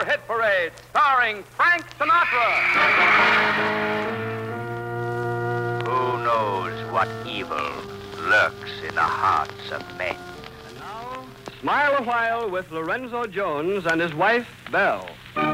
Silver Hit Parade, starring Frank Sinatra. Who knows what evil lurks in the hearts of men? And now, Smile a While with Lorenzo Jones and his wife, Belle.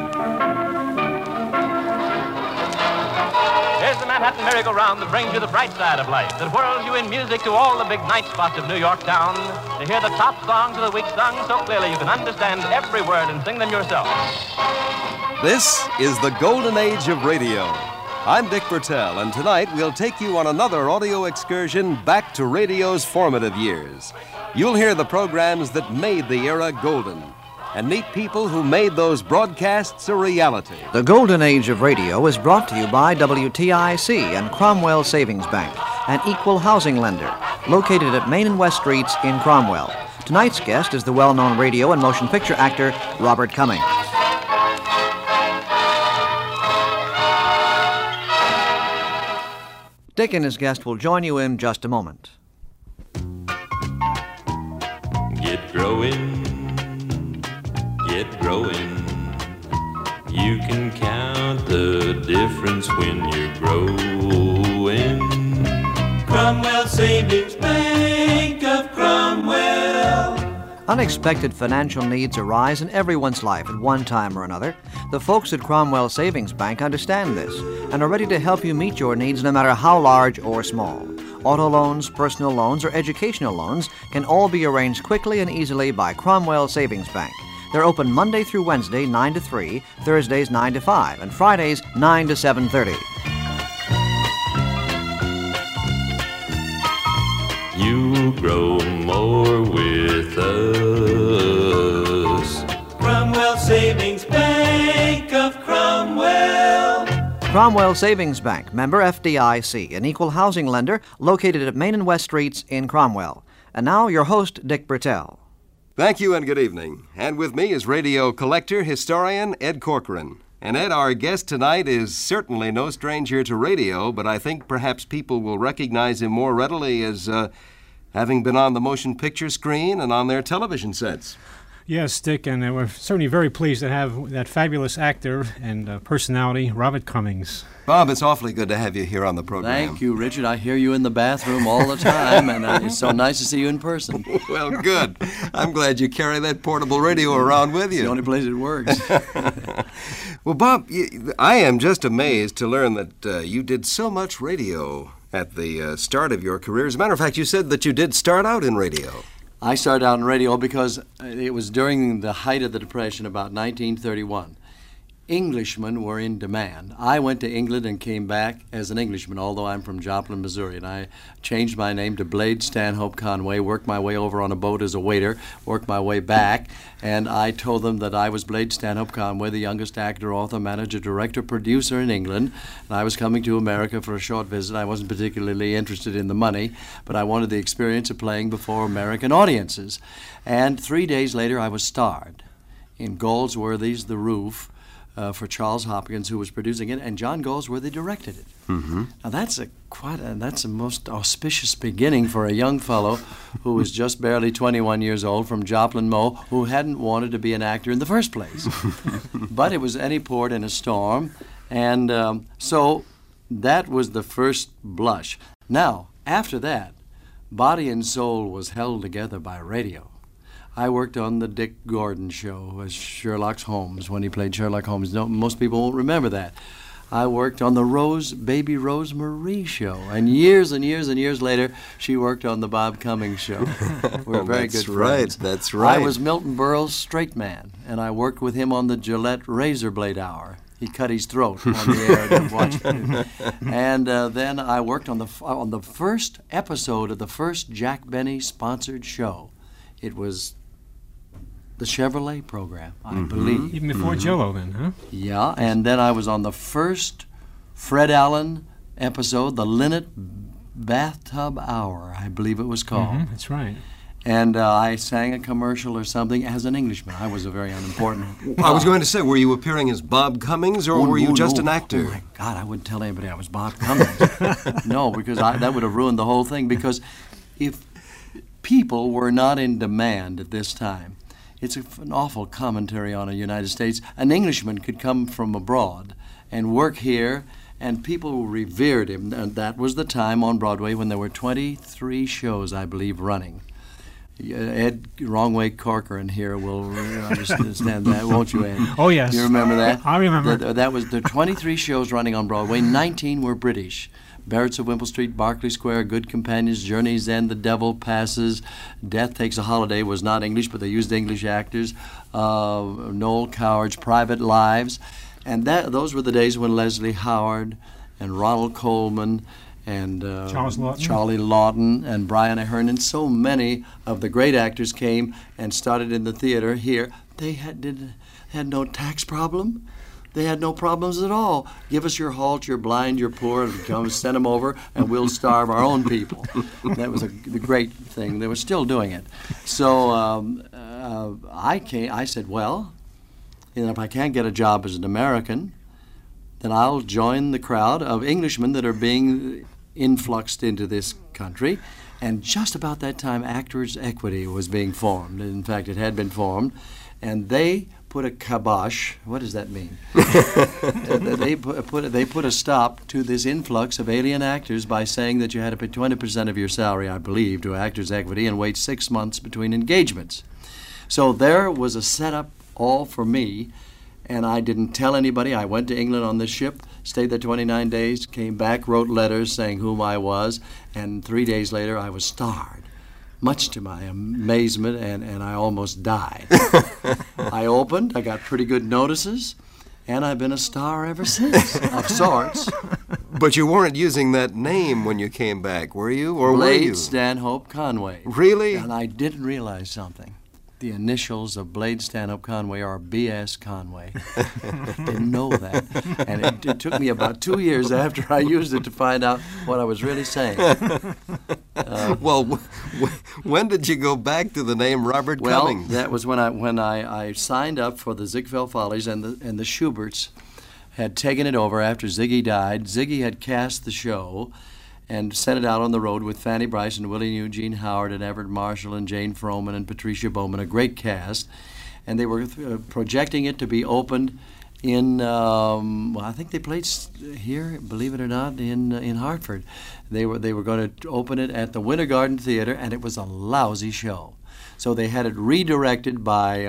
Here's the Manhattan merry-go-round that brings you the bright side of life, that whirls you in music to all the big night spots of New York town, to hear the top songs of the week sung so clearly you can understand every word and sing them yourself. This is the golden age of radio. I'm Dick Bertel, and tonight we'll take you on another audio excursion back to radio's formative years. You'll hear the programs that made the era golden, and meet people who made those broadcasts a reality. The Golden Age of Radio is brought to you by WTIC and Cromwell Savings Bank, an equal housing lender, located at Main and West Streets in Cromwell. Tonight's guest is the well-known radio and motion picture actor, Robert Cummings. Dick and his guest will join you in just a moment. Get growing. Get growing. You can count the difference when you're growing. Cromwell Savings Bank of Cromwell. Unexpected financial needs arise in everyone's life at one time or another. The folks at Cromwell Savings Bank understand this and are ready to help you meet your needs no matter how large or small. Auto loans, personal loans, or educational loans can all be arranged quickly and easily by Cromwell Savings Bank. They're open Monday through Wednesday, 9 to 3, Thursdays, 9 to 5, and Fridays, 9 to 7:30. You grow more with us. Cromwell Savings Bank of Cromwell. Cromwell Savings Bank, member FDIC, an equal housing lender located at Main and West Streets in Cromwell. And now, your host, Dick Bertel. Thank you and good evening. And with me is radio collector, historian Ed Corcoran. And Ed, our guest tonight is certainly no stranger to radio, but I think perhaps people will recognize him more readily as having been on the motion picture screen and on their television sets. Yes, Dick, and we're certainly very pleased to have that fabulous actor and personality, Robert Cummings. Bob, it's awfully good to have you here on the program. Thank you, Richard. I hear you in the bathroom all the time, and it's so nice to see you in person. Well, good. I'm glad you carry that portable radio around with you. It's the only place it works. Well, Bob, I am just amazed to learn that you did so much radio at the start of your career. As a matter of fact, you said that you did start out in radio. I started out in radio because it was during the height of the Depression, about 1931. Englishmen were in demand. I went to England and came back as an Englishman, although I'm from Joplin, Missouri, and I changed my name to Blade Stanhope Conway, worked my way over on a boat as a waiter, worked my way back, and I told them that I was Blade Stanhope Conway, the youngest actor, author, manager, director, producer in England, and I was coming to America for a short visit. I wasn't particularly interested in the money, but I wanted the experience of playing before American audiences. And 3 days later, I was starred in Galsworthy's The Roof, for Charles Hopkins, who was producing it, and John Galsworthy directed it. Mm-hmm. Now that's a most auspicious beginning for a young fellow who was just barely 21 years old from Joplin, Mo, who hadn't wanted to be an actor in the first place. But it was any port in a storm, and so that was the first blush. Now, after that, body and soul was held together by radio. I worked on the Dick Gordon show as Sherlock Holmes when he played Sherlock Holmes. No, most people won't remember that. I worked on the Baby Rose Marie show, and years later, she worked on the Bob Cummings show. We're very good friends. That's right. I was Milton Berle's straight man, and I worked with him on the Gillette Razor Blade Hour. He cut his throat on the air to watch it. And then I worked on the first episode of the first Jack Benny sponsored show. It was the Chevrolet program, I believe. Even before Jell-O then, huh? Yeah, and then I was on the first Fred Allen episode, the Linnet Bathtub Hour, I believe it was called. That's right. And I sang a commercial or something as an Englishman. I was a very unimportant. I was going to say, were you appearing as Bob Cummings, or were you just an actor? Oh, my God, I wouldn't tell anybody I was Bob Cummings. No, because that would have ruined the whole thing. Because if people were not in demand at this time, it's an awful commentary on the United States. An Englishman could come from abroad and work here, and people revered him. And that was the time on Broadway when there were 23 shows, I believe, running. Ed Wrong-Way Corcoran here will understand that, won't you, Ed? Oh, yes. You remember that? I remember. That was the 23 shows running on Broadway. 19 were British. Barrett's of Wimple Street, Berkeley Square, Good Companions, Journey's End, The Devil Passes, Death Takes a Holiday was not English, but they used English actors. Noel Coward's Private Lives. And those were the days when Leslie Howard and Ronald Colman and Charlie Lawton and Brian Ahern and so many of the great actors came and started in the theater here. They had no tax problem. They had no problems at all. Give us your halt, you're blind, you're poor, and come send them over, and we'll starve our own people. That was the great thing. They were still doing it. So I said, well, if I can't get a job as an American, then I'll join the crowd of Englishmen that are being influxed into this country. And just about that time, Actors' Equity was being formed. In fact, it had been formed. And they put a kibosh. What does that mean? They put a stop to this influx of alien actors by saying that you had to pay 20% of your salary, I believe, to Actors' Equity and wait 6 months between engagements. So there was a setup all for me, and I didn't tell anybody. I went to England on this ship, stayed there 29 days, came back, wrote letters saying whom I was, and 3 days later I was starred, much to my amazement, and I almost died. I opened, I got pretty good notices, and I've been a star ever since, of sorts. But you weren't using that name when you came back, were you? Or Blade were you? Stanhope Conway. Really? And I didn't realize something. The initials of Blade Stanhope Conway are B.S. Conway. Didn't know that. And it took me about 2 years after I used it to find out what I was really saying. Well, when did you go back to the name Robert Cummings? Well, that was when I signed up for the Ziegfeld Follies, and the Schuberts had taken it over after Ziggy died. Ziggy had cast the show and sent it out on the road with Fanny Brice and Willie Eugene Howard and Everett Marshall and Jane Froman and Patricia Bowman, a great cast. And they were projecting it to be opened in, I think they played here, believe it or not, in Hartford. They were going to open it at the Winter Garden Theater, and it was a lousy show. So they had it redirected by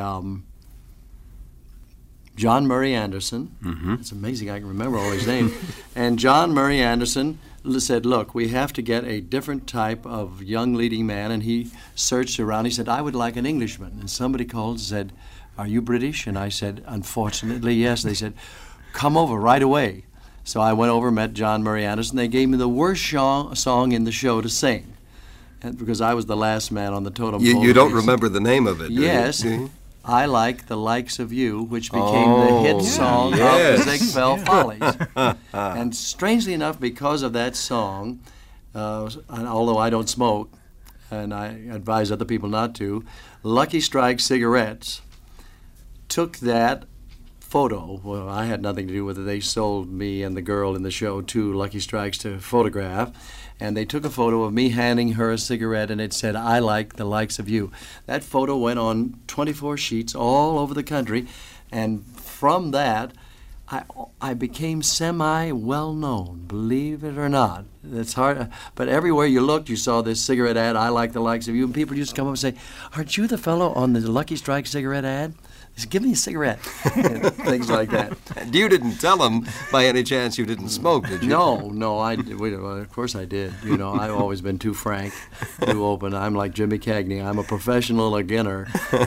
John Murray Anderson. Mm-hmm. It's amazing I can remember all his names. And John Murray Anderson said, look, we have to get a different type of young leading man. And he searched around. He said, I would like an Englishman. And somebody called and said, are you British? And I said, unfortunately, yes. They said, come over right away. So I went over, met John Murray Anderson. They gave me the worst song in the show to sing, because I was the last man on the totem pole. You don't remember the name of it, do Yes. you? I Like the Likes of You, which became the hit song of the Ziegfeld Follies. And strangely enough, because of that song, although I don't smoke, and I advise other people not to, Lucky Strike Cigarettes took that photo. Well, I had nothing to do with it. They sold me and the girl in the show to Lucky Strikes to photograph. And they took a photo of me handing her a cigarette, and it said, I like the likes of you. That photo went on 24 sheets all over the country, and from that, I became semi-well-known, believe it or not. It's hard, but everywhere you looked, you saw this cigarette ad, I like the likes of you, and people used to come up and say, aren't you the fellow on the Lucky Strike cigarette ad? They said, give me a cigarette, and things like that. You didn't tell them, by any chance, you didn't smoke, did you? No, of course I did. You know, I've always been too frank, too open. I'm like Jimmy Cagney. I'm a professional beginner.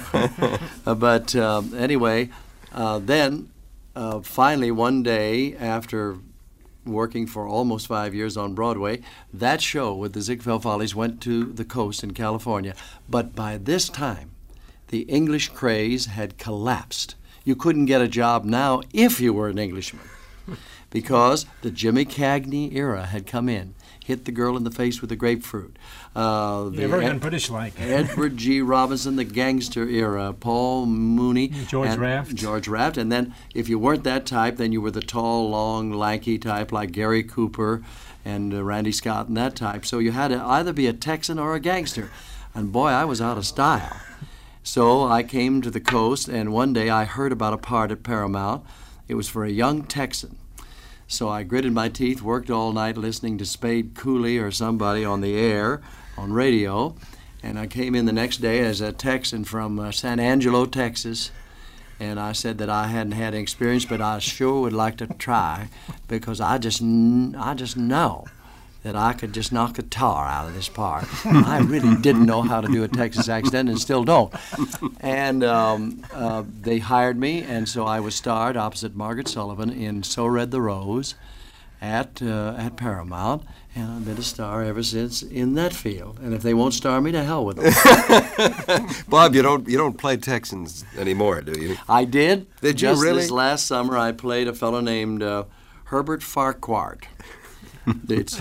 But anyway, then finally one day after working for almost 5 years on Broadway, that show with the Ziegfeld Follies went to the coast in California. But by this time, the English craze had collapsed. You couldn't get a job now if you were an Englishman, because the Jimmy Cagney era had come in, hit the girl in the face with a grapefruit. Very un-British-like. Edward G. Robinson, the gangster era, Paul Mooney. George Raft. And then if you weren't that type, then you were the tall, long, lanky type like Gary Cooper and Randy Scott and that type. So you had to either be a Texan or a gangster. And boy, I was out of style. So I came to the coast, and one day I heard about a part at Paramount. It was for a young Texan. So I gritted my teeth, worked all night listening to Spade Cooley or somebody on the air, on radio, and I came in the next day as a Texan from San Angelo, Texas, and I said that I hadn't had any experience, but I sure would like to try, because I just know that I could just knock a tar out of this part. I really didn't know how to do a Texas accent and still don't. And they hired me, and so I was starred opposite Margaret Sullivan in So Red the Rose at Paramount, and I've been a star ever since in that field. And if they won't star me, to hell with them. Bob, you don't play Texans anymore, do you? I did. Did you just really? This last summer, I played a fellow named Herbert Farquhar. It's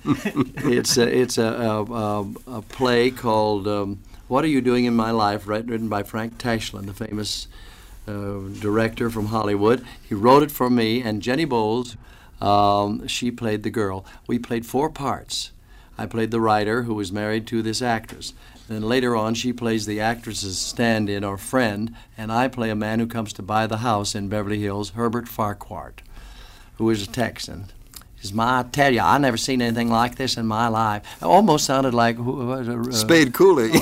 a play called What Are You Doing in My Life, written by Frank Tashlin, the famous director from Hollywood. He wrote it for me, and Jenny Bowles, she played the girl. We played 4 parts. I played the writer, who was married to this actress. Then later on, she plays the actress's stand-in or friend, and I play a man who comes to buy the house in Beverly Hills, Herbert Farquhar, who is a Texan. I tell you, I never seen anything like this in my life. It almost sounded like Spade Cooley.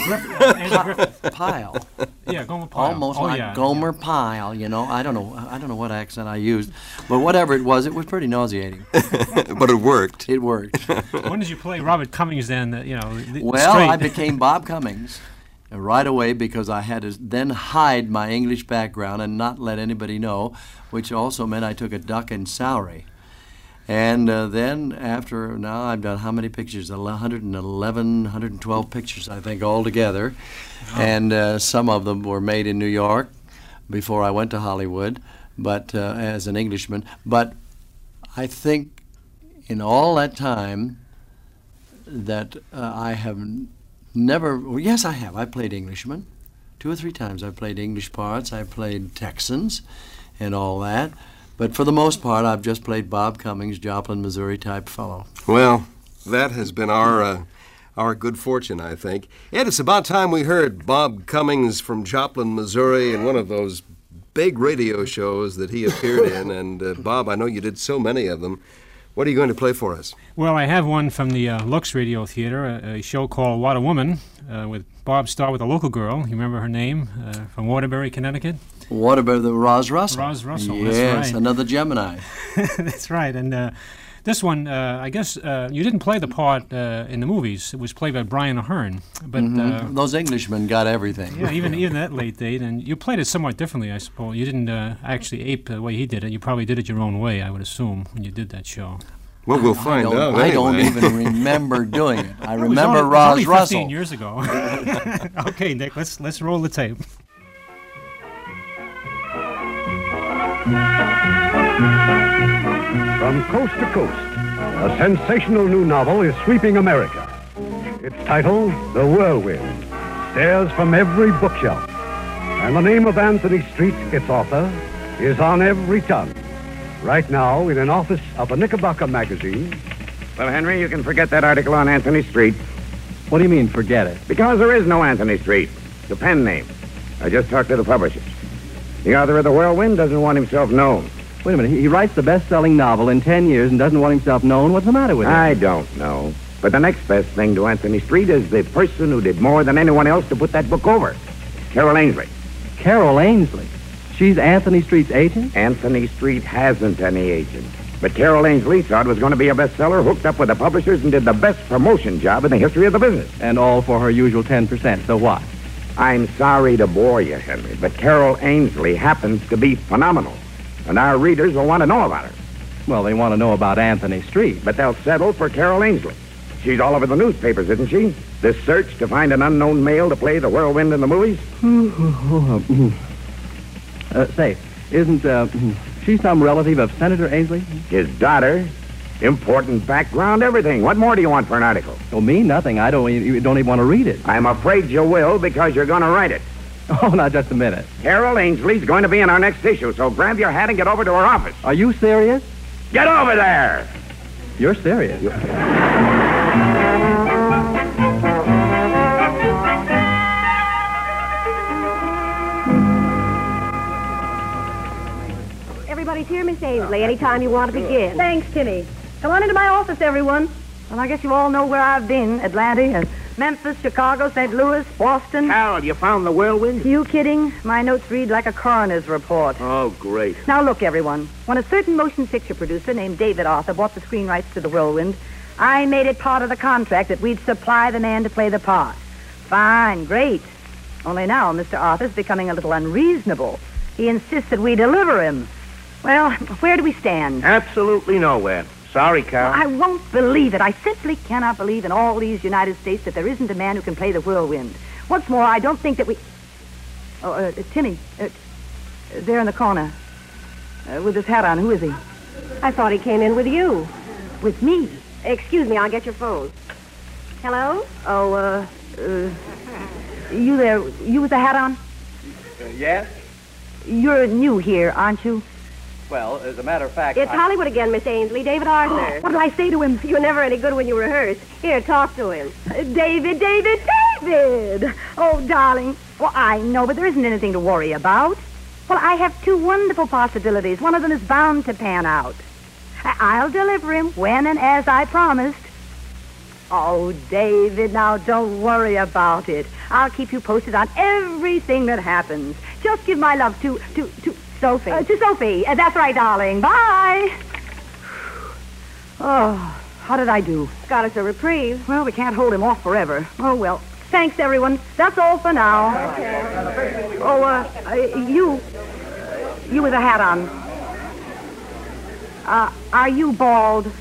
Pyle. Yeah, Gomer Pyle. Almost like Gomer Pyle. You know, I don't know what accent I used, but whatever it was pretty nauseating. But it worked. It worked. When did you play Robert Cummings then? Well, I became Bob Cummings right away, because I had to then hide my English background and not let anybody know, which also meant I took a duck in salary. And then after, now I've done how many pictures? 111, 112 pictures, I think, altogether. Oh. And some of them were made in New York before I went to Hollywood, but as an Englishman. But I think in all that time that I have never, well, yes, I have. I played Englishmen. 2 or 3 times I've played English parts. I played Texans and all that. But for the most part, I've just played Bob Cummings, Joplin, Missouri type fellow. Well, that has been our good fortune, I think. Ed, it's about time we heard Bob Cummings from Joplin, Missouri, in one of those big radio shows that he appeared in. And Bob, I know you did so many of them. What are you going to play for us? Well, I have one from the Lux Radio Theater, a show called What a Woman, with Bob starred with a local girl. You remember her name? From Waterbury, Connecticut? Waterbury, the Roz Russell. Roz Russell, yes, that's right. Another Gemini. That's right. And this one, I guess you didn't play the part in the movies. It was played by Brian Ahern. But those Englishmen got everything. Yeah, even that late date. And you played it somewhat differently, I suppose. You didn't actually ape the way he did it. You probably did it your own way, I would assume, when you did that show. Well, we'll find out. I don't even remember doing it. I remember Roz Russell. 15 years ago. Okay, Nick, let's roll the tape. From coast to coast, a sensational new novel is sweeping America. Its title, The Whirlwind, stares from every bookshelf. And the name of Anthony Street, its author, is on every tongue. Right now, in an office of the Knickerbocker magazine. Well, Henry, you can forget that article on Anthony Street. What do you mean, forget it? Because there is no Anthony Street. It's a pen name. I just talked to the publishers. The author of The Whirlwind doesn't want himself known. Wait a minute. He writes the best-selling novel in 10 years and doesn't want himself known. What's the matter with him? I don't know. But the next best thing to Anthony Street is the person who did more than anyone else to put that book over. Carol Ainsley. Carol Ainsley? She's Anthony Street's agent? Anthony Street hasn't any agent. But Carol Ainsley thought it was going to be a bestseller, hooked up with the publishers, and did the best promotion job in the history of the business. And all for her usual 10%. So what? I'm sorry to bore you, Henry, but Carol Ainsley happens to be phenomenal. And our readers will want to know about her. Well, they want to know about Anthony Street. But they'll settle for Carol Ainsley. She's all over the newspapers, isn't she? This search to find an unknown male to play the Whirlwind in the movies? Say, isn't she some relative of Senator Ainsley? His daughter. Important background, everything. What more do you want for an article? Oh, me? Nothing. I don't even want to read it. I'm afraid you will, because you're going to write it. Oh, now, just a minute. Carol Ainsley's going to be in our next issue, so grab your hat and get over to her office. Are you serious? Get over there! You're serious. Everybody's here, Miss Ainsley. Anytime you want to begin. Thanks, Timmy. Come on into my office, everyone. Well, I guess you all know where I've been. Atlanta, Memphis, Chicago, St. Louis, Boston. Carol, you found the whirlwind? You kidding? My notes read like a coroner's report. Oh, great. Now, look, everyone. When a certain motion picture producer named David Arthur bought the screen rights to The Whirlwind, I made it part of the contract that we'd supply the man to play the part. Fine, great. Only now Mr. Arthur's becoming a little unreasonable. He insists that we deliver him. Well, where do we stand? Absolutely nowhere. Sorry, Carol. I won't believe it. I simply cannot believe in all these United States that there isn't a man who can play the whirlwind. What's more, I don't think that we... Oh, Timmy, there in the corner, with his hat on. Who is he? I thought he came in with you. With me? Excuse me, I'll get your phone. Hello? Oh, you there, you with the hat on? Yes? You're new here, aren't you? Well, as a matter of fact... It's Hollywood again, Miss Ainsley. David Arthur. What did I say to him? You're never any good when you rehearse. Here, talk to him. David! Oh, darling. Well, I know, but there isn't anything to worry about. Well, I have two wonderful possibilities. One of them is bound to pan out. I'll deliver him when and as I promised. Oh, David, now don't worry about it. I'll keep you posted on everything that happens. Just give my love to Sophie. To Sophie. That's right, darling. Bye. Oh, how did I do? Got us a reprieve. Well, we can't hold him off forever. Oh, well. Thanks, everyone. That's all for now. Okay. Oh, you with a hat on. Are you bald?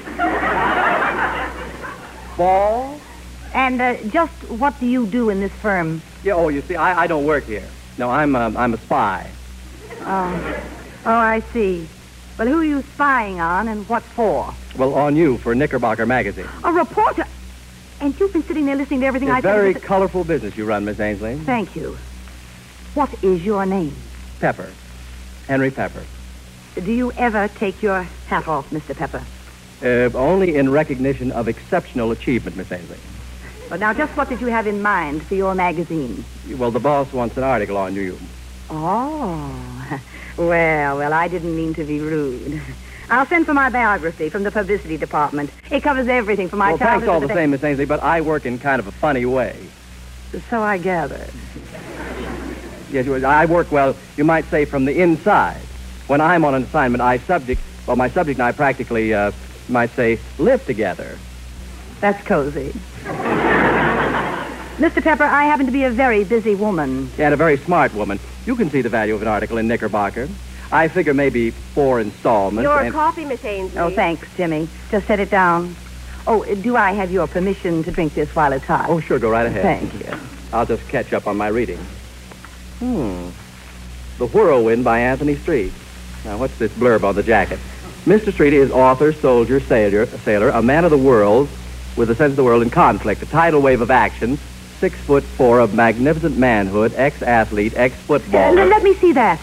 Bald? And just what do you do in this firm? Yeah, oh, you see, I don't work here. No, I'm a spy. Oh, I see. Well, who are you spying on and what for? Well, on you for Knickerbocker magazine. A reporter? And you've been sitting there listening to everything I It's said. a very colorful business you run, Miss Ainsley. Thank you. What is your name? Pepper. Henry Pepper. Do you ever take your hat off, Mr. Pepper? Only in recognition of exceptional achievement, Miss Ainsley. But now, just what did you have in mind for your magazine? Well, the boss wants an article on you. Oh, well, I didn't mean to be rude. I'll send for my biography from the publicity department. It covers everything from my Well, childhood thanks all to the same, Miss Ainsley, but I work in kind of a funny way. So I gathered. Yes, I work, well, you might say, from the inside. When I'm on an assignment, my subject and I practically, might say, live together. That's cozy. Mr. Pepper, I happen to be a very busy woman. And a very smart woman. You can see the value of an article in Knickerbocker. I figure maybe 4 installments. Your coffee, Miss Ainsley. Oh, thanks, Jimmy. Just set it down. Oh, do I have your permission to drink this while it's hot? Oh, sure, go right ahead. Thank you. I'll just catch up on my reading. The Whirlwind by Anthony Street. Now, what's this blurb on the jacket? Mr. Street is author, soldier, sailor, a man of the world with a sense of the world in conflict, a tidal wave of action, 6'4" of magnificent manhood, ex-athlete, ex-footballer. Let me see that.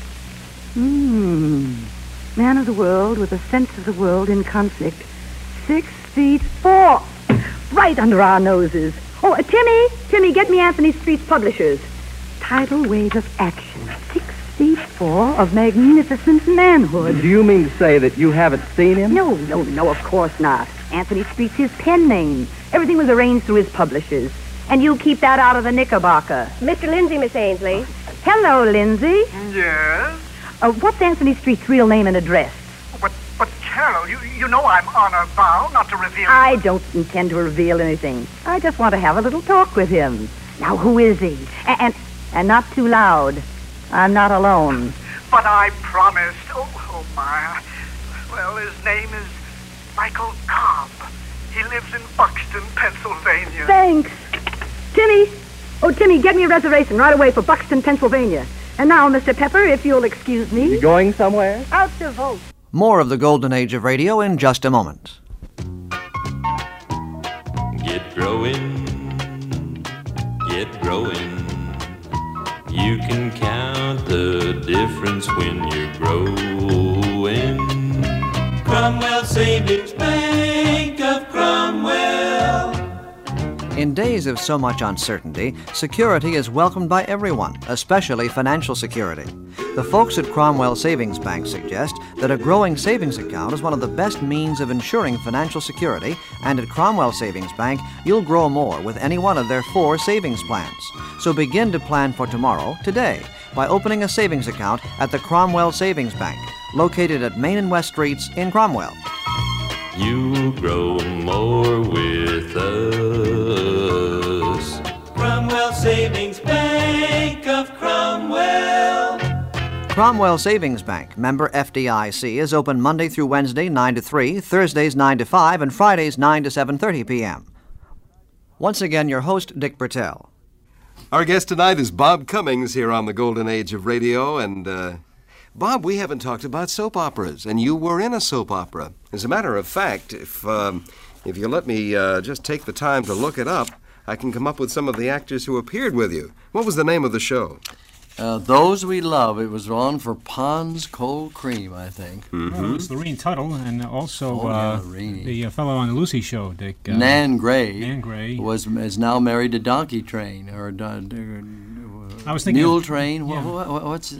Man of the world with a sense of the world in conflict. 6'4". Right under our noses. Oh, Timmy, get me Anthony Street's publishers. Tidal wave of action. 6'4" of magnificent manhood. Do you mean to say that you haven't seen him? No, of course not. Anthony Street's his pen name. Everything was arranged through his publishers. And you keep that out of the Knickerbocker. Mr. Lindsay, Miss Ainsley. Hello, Lindsay. Yes? What's Anthony Street's real name and address? But Carol, you know I'm on a vow not to reveal... I don't intend to reveal anything. I just want to have a little talk with him. Now, who is he? And not too loud. I'm not alone. But I promised. Oh, my. Well, his name is Michael Cobb. He lives in Buxton, Pennsylvania. Thanks. Timmy, get me a reservation right away for Buxton, Pennsylvania. And now, Mr. Pepper, if you'll excuse me. You going somewhere? Out to vote. More of the golden age of radio in just a moment. Get growing. You can count the difference when you're growing. Cromwell Savings Bank of Cromwell. In days of so much uncertainty, security is welcomed by everyone, especially financial security. The folks at Cromwell Savings Bank suggest that a growing savings account is one of the best means of ensuring financial security, and at Cromwell Savings Bank, you'll grow more with any one of their 4 savings plans. So begin to plan for tomorrow today by opening a savings account at the Cromwell Savings Bank, located at Main and West Streets in Cromwell. You'll grow more with us. Cromwell Savings Bank of Cromwell. Cromwell Savings Bank, member FDIC, is open Monday through Wednesday 9 to 3, Thursdays 9 to 5, and Fridays 9 to 7:30 p.m. Once again, your host, Dick Bertel. Our guest tonight is Bob Cummings here on the Golden Age of Radio, and Bob, we haven't talked about soap operas, and you were in a soap opera. As a matter of fact, if you let me just take the time to look it up, I can come up with some of the actors who appeared with you. What was the name of the show? Those We Love. It was on for Pond's Cold Cream, I think. Mm-hmm. Well, it was Lorene Tuttle, and also the fellow on the Lucy show, Dick. Nan Gray. Nan Gray is now married to Donkey Train, or I was thinking Mule Train. Yeah. What's?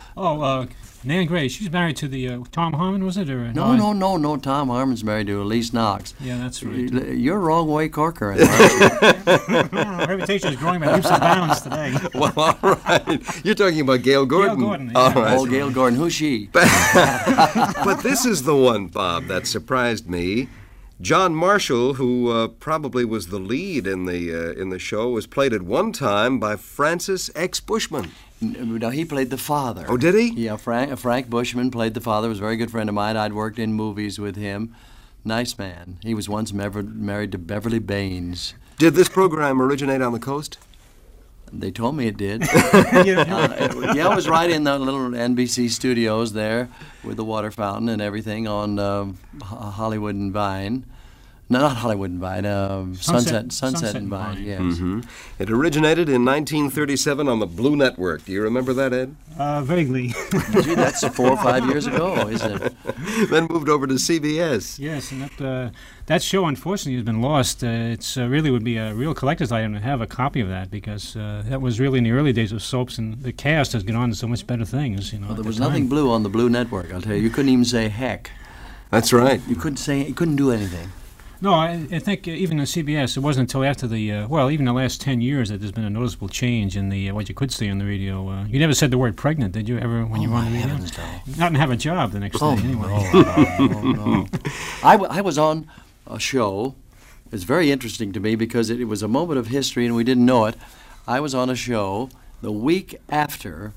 Nan Gray. She was married to the Tom Harmon, was it? Or no. Tom Harmon's married to Elise Knox. Yeah, that's right. You're wrong way corker. My reputation is growing by leaps and bounds today. Well, all right. You're talking about Gail Gordon. Gail Gordon. Yeah. All right. Oh, Gail Gordon. Who's she? But this is the one, Bob, that surprised me. John Marshall, who probably was the lead in the show, was played at one time by Francis X. Bushman. No, he played the father. Oh, did he? Yeah, Frank Bushman played the father. Was a very good friend of mine. I'd worked in movies with him. Nice man. He was once married to Beverly Baines. Did this program originate on the coast? They told me it did. It was right in the little NBC studios there with the water fountain and everything on Hollywood and Vine. No, not Hollywood and Vine. Sunset and Vine, yes. Mm-hmm. It originated in 1937 on the Blue Network. Do you remember that, Ed? Vaguely. Gee, that's 4 or 5 years ago, isn't it? Then moved over to CBS. Yes, and that show, unfortunately, has been lost. It's really would be a real collector's item to have a copy of that, because that was really in the early days of soaps, and the cast has gone on to so much better things. Well, there was nothing blue on the Blue Network, I'll tell you. You couldn't even say heck. That's right. You couldn't do anything. No, I think even in CBS, it wasn't until after even the last 10 years that there's been a noticeable change in what you could say on the radio. You never said the word pregnant, did you, ever, when you were on the radio? Not to have a job the next day, anyway. No. I was on a show. It's very interesting to me because it was a moment of history and we didn't know it. I was on a show the week after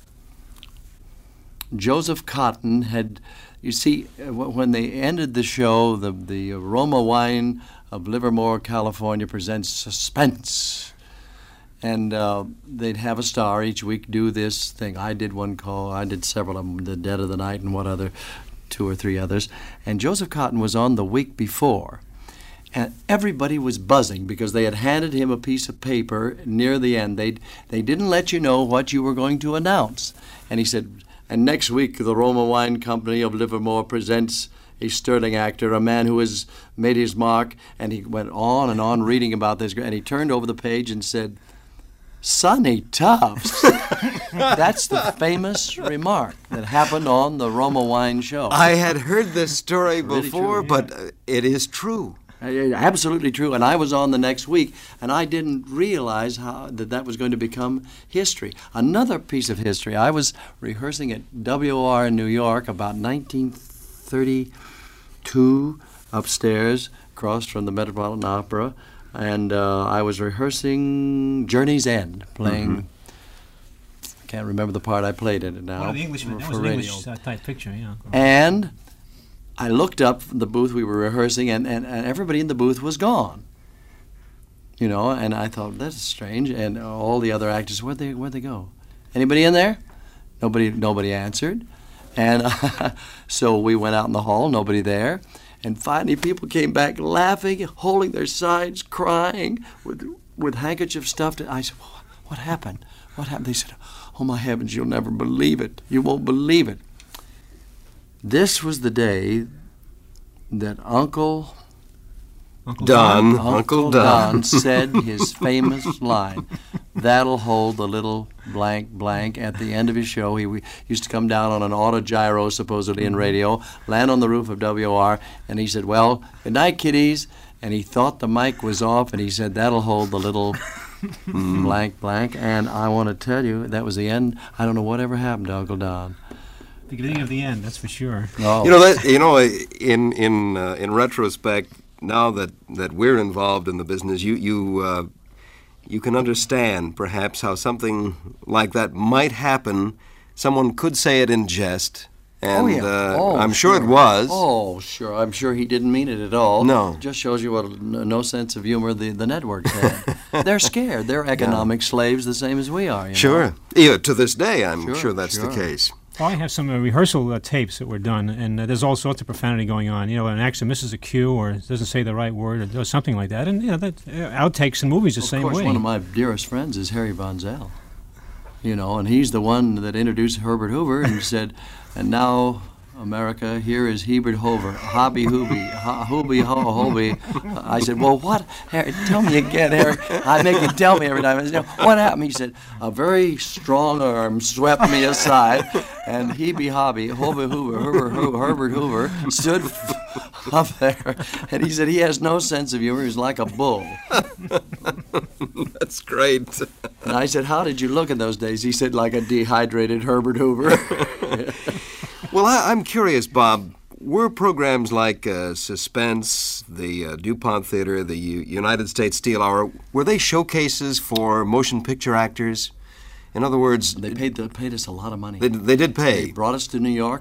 Joseph Cotton had... You see, when they ended the show, the Aroma Wine of Livermore, California presents Suspense. And they'd have a star each week do this thing. I did several of them, The Dead of the Night and 2 or 3 others. And Joseph Cotton was on the week before. And everybody was buzzing because they had handed him a piece of paper near the end. They didn't let you know what you were going to announce. And he said... And next week, the Roma Wine Company of Livermore presents a sterling actor, a man who has made his mark. And he went on and on reading about this. And he turned over the page and said, Sonny Tufts. That's the famous remark that happened on the Roma Wine show. I had heard this story before, really true, yeah. But it is true. Absolutely true. And I was on the next week, and I didn't realize that was going to become history. Another piece of history, I was rehearsing at WOR in New York about 1932 upstairs, across from the Metropolitan Opera, and I was rehearsing Journey's End, playing... I can't remember the part I played in it now. One of the Englishmen. That was an English type picture, yeah. And... I looked up the booth we were rehearsing, and everybody in the booth was gone. And I thought, that's strange. And all the other actors, where'd they go? Anybody in there? Nobody answered. And so we went out in the hall, nobody there. And finally people came back laughing, holding their sides, crying, with handkerchiefs stuffed. I said, what happened? What happened? They said, oh my heavens, you'll never believe it. You won't believe it. This was the day that Uncle Uncle Uncle Don said his famous line, "That'll hold the little blank blank." At the end of his show, he used to come down on an autogyro, supposedly in radio, land on the roof of WOR, and he said, "Well, good night, kiddies." And he thought the mic was off, and he said, "That'll hold the little blank blank." And I want to tell you, that was the end. I don't know whatever happened to Uncle Don. The beginning of the end, that's for sure. No. In retrospect, now that we're involved in the business, you can understand perhaps how something like that might happen. Someone could say it in jest, and I'm sure it was. Oh, sure. I'm sure he didn't mean it at all. No. It just shows you what no sense of humor the networks had. They're scared. They're economic slaves the same as we are. Sure. Yeah, to this day, I'm sure that's the case. Well, I have some rehearsal tapes that were done, and there's all sorts of profanity going on. An actor misses a cue or doesn't say the right word or does something like that. And, outtakes in movies the same way. Of course, one of my dearest friends is Harry Von Zell. And he's the one that introduced Herbert Hoover and said, "And now, America, here is Hebert Hoover, hobby hooby, hooby ho hobby." I said, "Well, what? Harry, tell me again, Harry." I make him tell me every time. I said, "What happened?" He said, "A very strong arm swept me aside, and Hebe Hobby, Herbert Hoover stood up there, and he said he has no sense of humor. He's like a bull." That's great. And I said, "How did you look in those days?" He said, "Like a dehydrated Herbert Hoover." Well, I'm curious, Bob. Were programs like Suspense, the DuPont Theater, the United States Steel Hour, were they showcases for motion picture actors? In other words, they paid us a lot of money. They did pay. They brought us to New York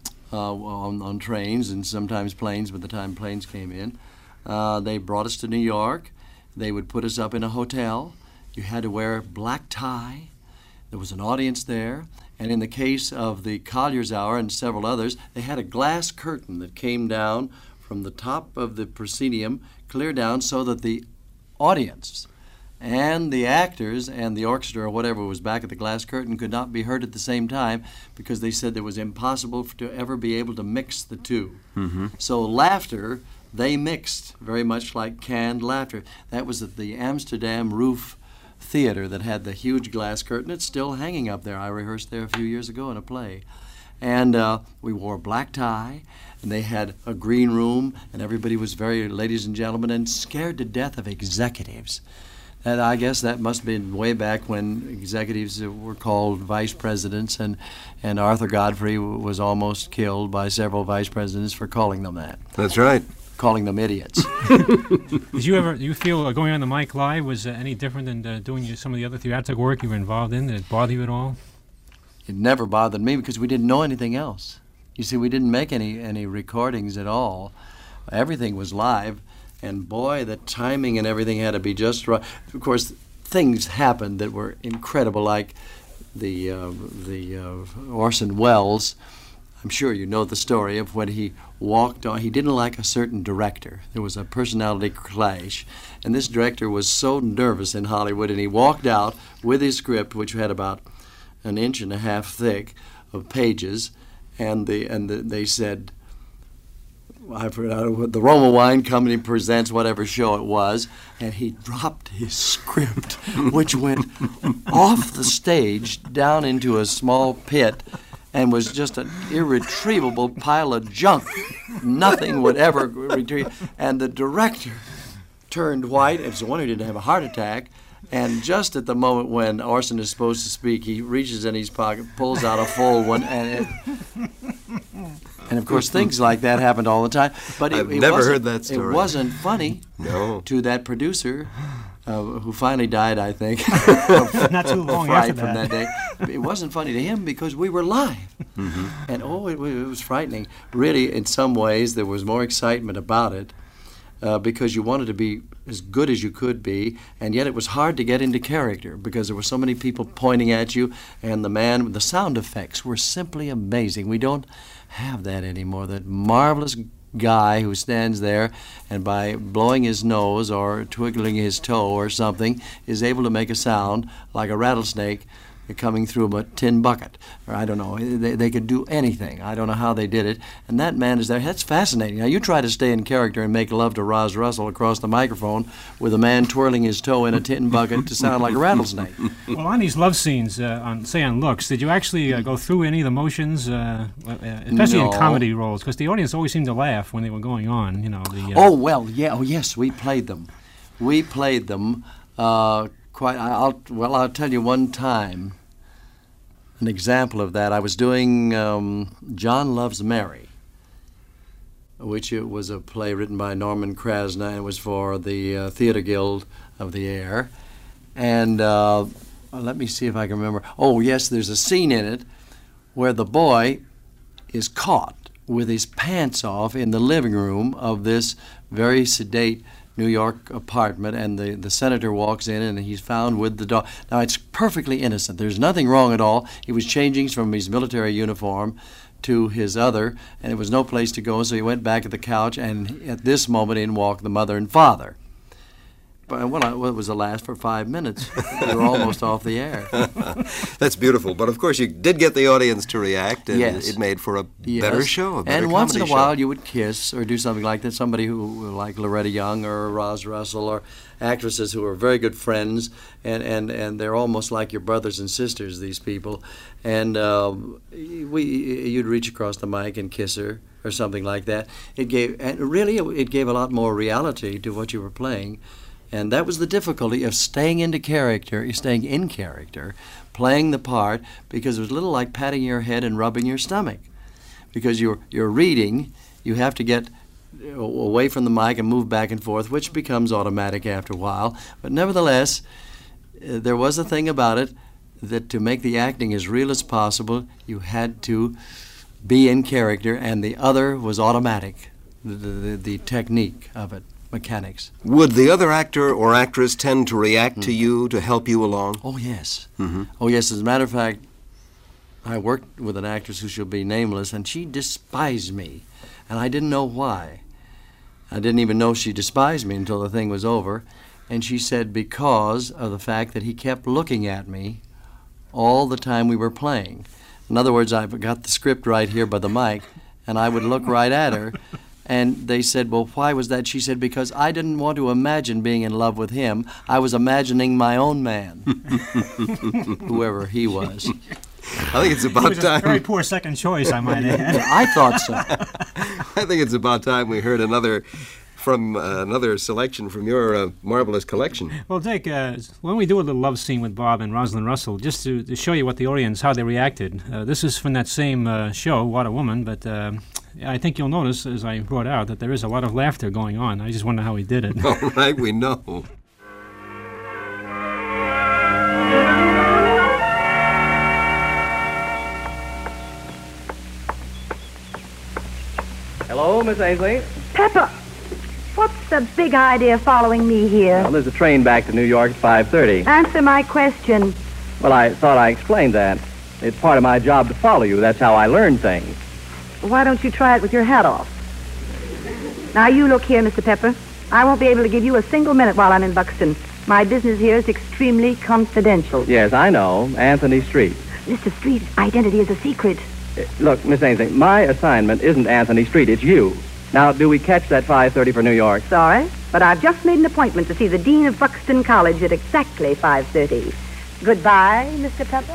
on trains and sometimes planes. By the time planes came in, they brought us to New York. They would put us up in a hotel. You had to wear a black tie. There was an audience there. And in the case of the Collier's Hour and several others, they had a glass curtain that came down from the top of the proscenium, clear down, so that the audience and the actors and the orchestra or whatever was back at the glass curtain could not be heard at the same time, because they said it was impossible to ever be able to mix the two. Mm-hmm. So laughter, they mixed very much like canned laughter. That was at the Amsterdam Roof Theater that had the huge glass curtain. It's still hanging up there. I rehearsed there a few years ago in a play. And we wore a black tie, and they had a green room, and everybody was very, ladies and gentlemen, and scared to death of executives. And I guess that must have been way back when executives were called vice presidents, and Arthur Godfrey was almost killed by several vice presidents for calling them that. That's right. Calling them idiots. Did you feel going on the mic live was any different than doing some of the other theatrical work you were involved in? Did it bother you at all? It never bothered me because we didn't know anything else. You see, we didn't make any recordings at all. Everything was live, and boy, the timing and everything had to be just right. Of course, things happened that were incredible, like the Orson Welles. I'm sure you know the story of when he walked on. He didn't like a certain director. There was a personality clash, and this director was so nervous in Hollywood, and he walked out with his script, which had about 1.5 inches thick of pages, and they said, I forgot what, the Roma Wine Company presents whatever show it was, and he dropped his script, which went off the stage down into a small pit, and was just an irretrievable pile of junk. Nothing would ever retrieve. And the director turned white. It was the one who didn't have a heart attack. And just at the moment when Orson is supposed to speak, he reaches in his pocket, pulls out a full one, and of course things like that happened all the time. But I've never heard that story. It wasn't funny to that producer. Who finally died, I think. Not too long after from that day. It wasn't funny to him because we were live. Mm-hmm. And it was frightening. Really, in some ways, there was more excitement about it because you wanted to be as good as you could be, and yet it was hard to get into character because there were so many people pointing at you, and the sound effects were simply amazing. We don't have that anymore. That marvelous guy who stands there and by blowing his nose or twiggling his toe or something is able to make a sound like a rattlesnake coming through a tin bucket, or I don't know. They could do anything. I don't know how they did it. And that man is there. That's fascinating. Now, you try to stay in character and make love to Roz Russell across the microphone with a man twirling his toe in a tin bucket to sound like a rattlesnake. Well, on these love scenes, on Looks, did you actually go through any of the motions, especially in comedy roles? Because the audience always seemed to laugh when they were going on, Yes, we played them. We played them I'll tell you one time, an example of that. I was doing John Loves Mary, which it was a play written by Norman Krasna, and it was for the Theater Guild of the Air. And let me see if I can remember. Oh, yes, there's a scene in it where the boy is caught with his pants off in the living room of this very sedate New York apartment, and the senator walks in and he's found with the dog. Now, it's perfectly innocent. There's nothing wrong at all. He was changing from his military uniform to his other, and there was no place to go, so he went back to the couch, and at this moment in walked the mother and father. But, it was the last for 5 minutes. We were almost off the air. That's beautiful. But, of course, you did get the audience to react, and yes. It made for a better show, a better And once in a comedy while show. you would kiss or do something like that, somebody who like Loretta Young or Roz Russell, or actresses who are very good friends, and they're almost like your brothers and sisters, these people. And you'd reach across the mic and kiss her or something like that. It gave a lot more reality to what you were playing. And that was the difficulty of staying in character, playing the part, because it was a little like patting your head and rubbing your stomach. Because you're reading, you have to get away from the mic and move back and forth, which becomes automatic after a while. But nevertheless, there was a thing about it that to make the acting as real as possible, you had to be in character, and the other was automatic, the technique of it. Mechanics. Would the other actor or actress tend to react to you to help you along? Oh, yes. Mm-hmm. Oh, yes. As a matter of fact, I worked with an actress who shall be nameless, and she despised me, and I didn't know why. I didn't even know she despised me until the thing was over, and she said because of the fact that he kept looking at me all the time we were playing. In other words, I've got the script right here by the mic, and I would look right at her. And they said, well, why was that? She said, because I didn't want to imagine being in love with him. I was imagining my own man, whoever he was. I think it's about time. A very poor second choice, I might add. I thought so. I think it's about time we heard another selection from your marvelous collection. Well, Dick, when we do a little love scene with Bob and Rosalind Russell, just to show you what the audience, how they reacted, this is from that same show, What a Woman, but I think you'll notice, as I brought out, that there is a lot of laughter going on. I just wonder how he did it. All right, we know. Hello, Miss Ainsley. Pepper, what's the big idea following me here? Well, there's a train back to New York at 5:30. Answer my question. Well, I thought I explained that. It's part of my job to follow you. That's how I learn things. Why don't you try it with your hat off? Now, you look here, Mr. Pepper. I won't be able to give you a single minute while I'm in Buxton. My business here is extremely confidential. Yes, I know. Anthony Street. Mr. Street's identity is a secret. Look, Miss Ainsley, my assignment isn't Anthony Street. It's you. Now, do we catch that 5:30 for New York? Sorry, but I've just made an appointment to see the Dean of Buxton College at exactly 5:30. Goodbye, Mr. Pepper.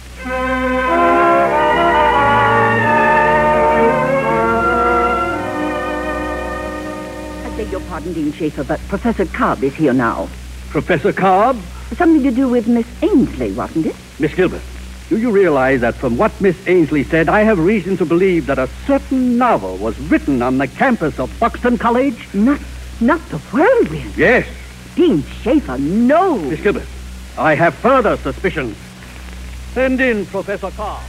I beg your pardon, Dean Schaefer, but Professor Cobb is here now. Professor Cobb? Something to do with Miss Ainsley, wasn't it? Miss Gilbert, do you realize that from what Miss Ainsley said, I have reason to believe that a certain novel was written on the campus of Buxton College? Not the Whirlwind. Yes. Dean Schaefer, no. Miss Gilbert, I have further suspicions. Send in Professor Cobb.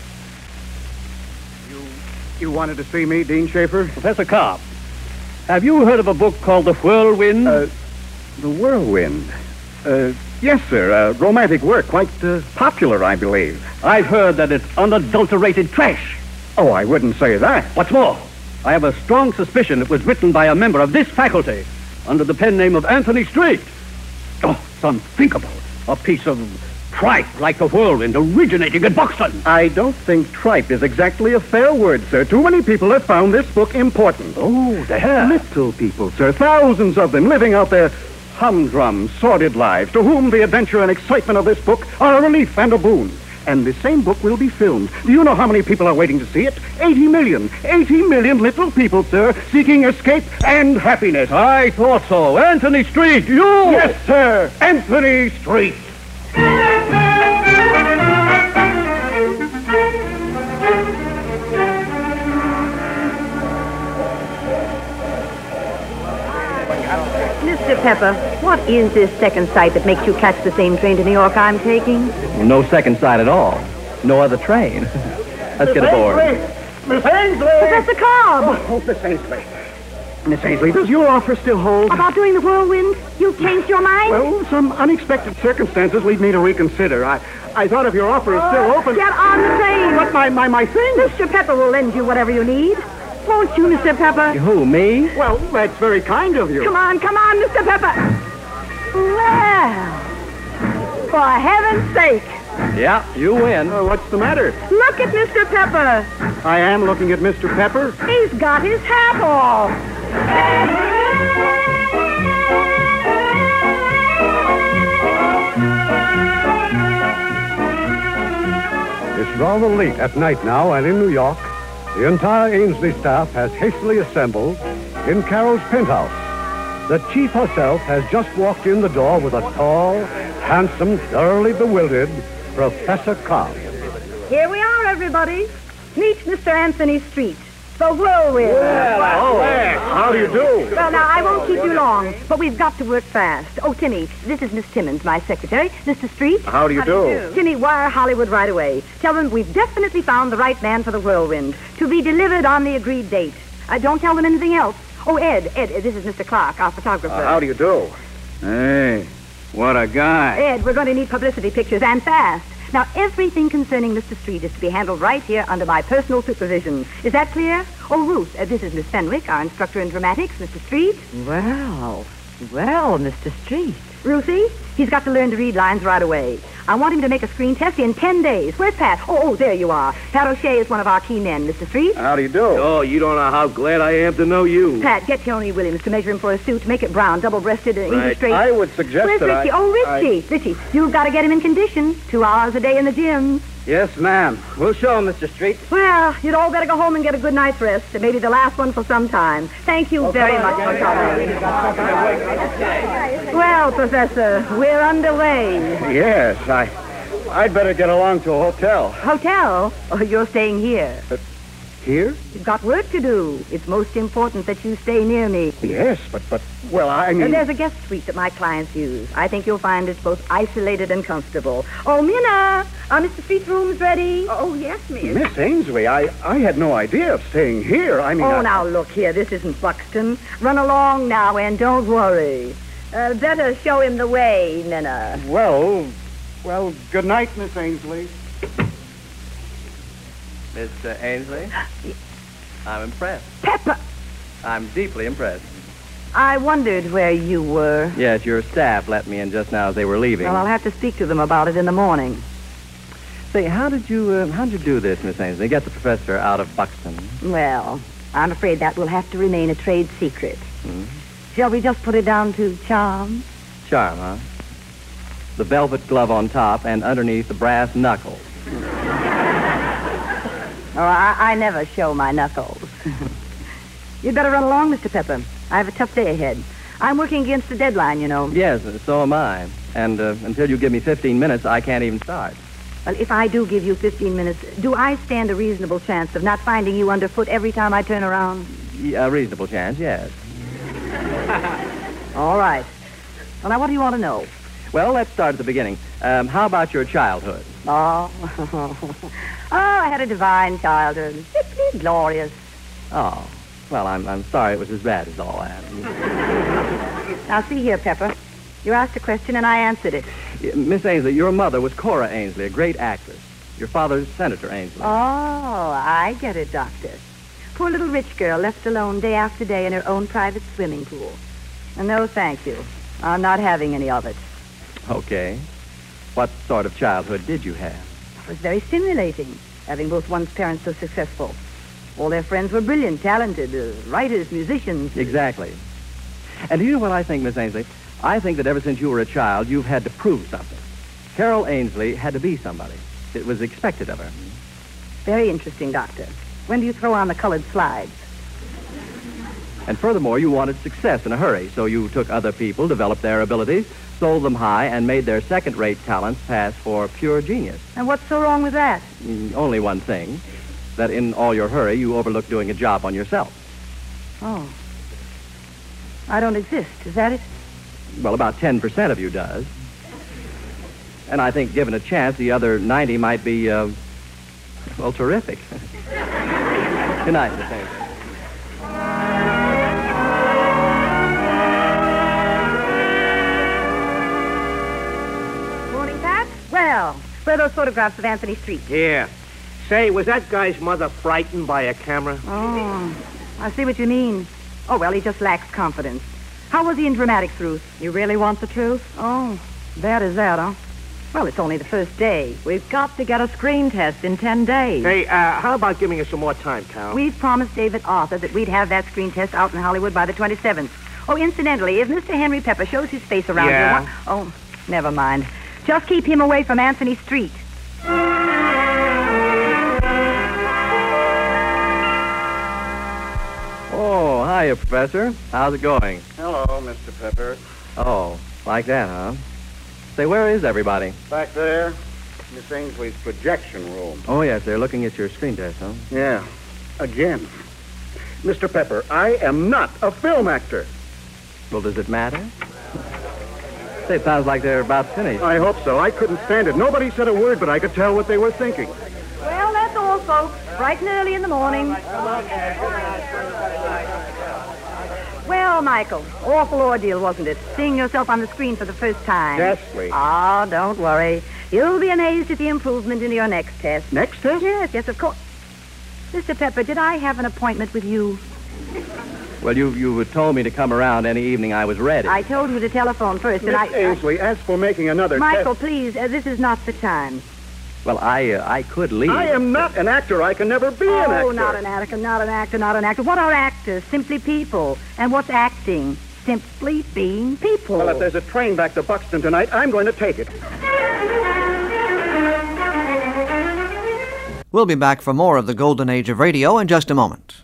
You wanted to see me, Dean Schaefer? Professor Cobb, have you heard of a book called The Whirlwind? The Whirlwind? Yes, sir. A romantic work, quite popular, I believe. I've heard that it's unadulterated trash. Oh, I wouldn't say that. What's more, I have a strong suspicion it was written by a member of this faculty under the pen name of Anthony Street. Oh, it's unthinkable. A piece of Tripe, like the whirlwind, originating at Buxton. I don't think tripe is exactly a fair word, sir. Too many people have found this book important. Oh, they have? Little people, sir. Thousands of them living out their humdrum, sordid lives, to whom the adventure and excitement of this book are a relief and a boon. And the same book will be filmed. Do you know how many people are waiting to see it? 80 million. 80 million little people, sir, seeking escape and happiness. I thought so. Anthony Street, you! Yes, sir. Anthony Street. Mr. Pepper, what is this second sight that makes you catch the same train to New York I'm taking? No second sight at all. No other train. Let's get aboard. Miss Ainsley! Professor Cobb! Oh, Miss Ainsley. Miss Ainsley, does your offer still hold? About doing the whirlwind? You've changed your mind? Well, some unexpected circumstances lead me to reconsider. I thought if your offer is still open... Get on the train! What, my thing? Mr. Pepper will lend you whatever you need. Won't you, Mr. Pepper? Who, me? Well, that's very kind of you. Come on, Mr. Pepper. Well, for heaven's sake. Yeah, you win. What's the matter? Look at Mr. Pepper. I am looking at Mr. Pepper. He's got his hat off. It's rather late at night now, and in New York, the entire Ainsley staff has hastily assembled in Carol's penthouse. The chief herself has just walked in the door with a tall, handsome, thoroughly bewildered Professor Cobb. Here we are, everybody. Meet Mr. Anthony Street, the whirlwind. How do you do? Well, now, I won't keep you long, but we've got to work fast. Oh, Timmy, this is Miss Timmons, my secretary. Mr. Street. How do you do? Timmy, wire Hollywood right away. Tell them we've definitely found the right man for the whirlwind, to be delivered on the agreed date. Don't tell them anything else. Oh, Ed, this is Mr. Clark, our photographer. How do you do? Hey, what a guy. Ed, we're going to need publicity pictures, and fast. Now, everything concerning Mr. Street is to be handled right here under my personal supervision. Is that clear? Oh, Ruth, this is Miss Fenwick, our instructor in dramatics. Mr. Street? Well, Mr. Street. Ruthie, he's got to learn to read lines right away. I want him to make a screen test in 10 days. Where's Pat? Oh, there you are. Pat O'Shea is one of our key men, Mr. Street. How do you do? Oh, you don't know how glad I am to know you. Pat, get Tony Williams to measure him for a suit. Make it brown, double-breasted, English straight. I would suggest Where's that Richie? Richie, you've got to get him in condition. 2 hours a day in the gym. Yes, ma'am. We'll show him, Mr. Street. Well, you'd all better go home and get a good night's rest. It may be the last one for some time. Thank you very much for coming. Well, Professor, we're underway. Yes, I'd better get along to a hotel. Hotel? Oh, you're staying here. Here? You've got work to do. It's most important that you stay near me. Yes, but, well, I mean... There's a guest suite that my clients use. I think you'll find it's both isolated and comfortable. Oh, Minna, are Mr. Street's rooms ready? Oh, yes, miss. Miss Ainsley, I had no idea of staying here. I mean... Oh, now, look here. This isn't Buxton. Run along now and don't worry. Better show him the way, Minna. Well, good night, Miss Ainsley. Mr. Ainsley? I'm impressed. Pepper! I'm deeply impressed. I wondered where you were. Yes, your staff let me in just now as they were leaving. Well, I'll have to speak to them about it in the morning. Say, how did you do this, Miss Ainsley? Get the professor out of Buxton? Well, I'm afraid that will have to remain a trade secret. Shall we just put it down to charm? Charm, huh? The velvet glove on top and underneath the brass knuckles. Oh, I never show my knuckles. You'd better run along, Mr. Pepper. I have a tough day ahead. I'm working against the deadline, you know. Yes, so am I. And until you give me 15 minutes, I can't even start. Well, if I do give you 15 minutes, do I stand a reasonable chance of not finding you underfoot every time I turn around? A reasonable chance, yes. All right. Well, now, what do you want to know? Well, let's start at the beginning. How about your childhood? Oh, I had a divine childhood. Simply glorious. Oh, well, I'm sorry it was as bad as all that. Now, see here, Pepper. You asked a question and I answered it. Miss Ainsley, your mother was Cora Ainsley, a great actress. Your father's Senator Ainsley. Oh, I get it, Doctor. Poor little rich girl left alone day after day in her own private swimming pool. And no, thank you. I'm not having any of it. Okay. What sort of childhood did you have? It was very stimulating, having both one's parents so successful. All their friends were brilliant, talented, writers, musicians. Exactly. And do you know what I think, Miss Ainsley? I think that ever since you were a child, you've had to prove something. Carol Ainsley had to be somebody. It was expected of her. Very interesting, Doctor. When do you throw on the colored slides? And furthermore, you wanted success in a hurry, so you took other people, developed their abilities, sold them high, and made their second-rate talents pass for pure genius. And what's so wrong with that? Only one thing, that in all your hurry, you overlooked doing a job on yourself. Oh. I don't exist, is that it? Well, about 10% of you does. And I think, given a chance, the other 90 might be, well, terrific. Good night, Miss Ainsley. Morning, Pat. Well, where are those photographs of Anthony Street? Yeah. Say, was that guy's mother frightened by a camera? Oh, I see what you mean. Oh, well, he just lacks confidence. How was he in dramatics, Ruth? You really want the truth? Oh, bad as that, huh? Well, it's only the first day. We've got to get a screen test in 10 days. Hey, how about giving us some more time, Carol? We've promised David Arthur that we'd have that screen test out in Hollywood by the 27th. Oh, incidentally, if Mr. Henry Pepper shows his face around here... Oh, never mind. Just keep him away from Anthony Street. Oh, hiya, Professor. How's it going? Hello, Mr. Pepper. Oh, like that, huh? Say, where is everybody? Back there, Miss Ainsley's projection room. Oh, yes, they're looking at your screen test, huh? Yeah, again. Mr. Pepper, I am not a film actor. Well, does it matter? Say, it sounds like they're about finished. I hope so. I couldn't stand it. Nobody said a word, but I could tell what they were thinking. Well, that's all, folks. Bright and early in the morning. Well, Michael, awful ordeal, wasn't it? Seeing yourself on the screen for the first time. Ghastly. Ah, don't worry. You'll be amazed at the improvement in your next test. Next test? Yes, of course. Mr. Pepper, did I have an appointment with you? Well, you had told me to come around any evening I was ready. I told you to telephone first, Miss Ainsley, as for making another Michael, test... please, this is not the time. Well, I could leave. I am not an actor. I can never be an actor. Oh, not an actor, not an actor, not an actor. What are actors? Simply people. And what's acting? Simply being people. Well, if there's a train back to Buxton tonight, I'm going to take it. We'll be back for more of the Golden Age of Radio in just a moment.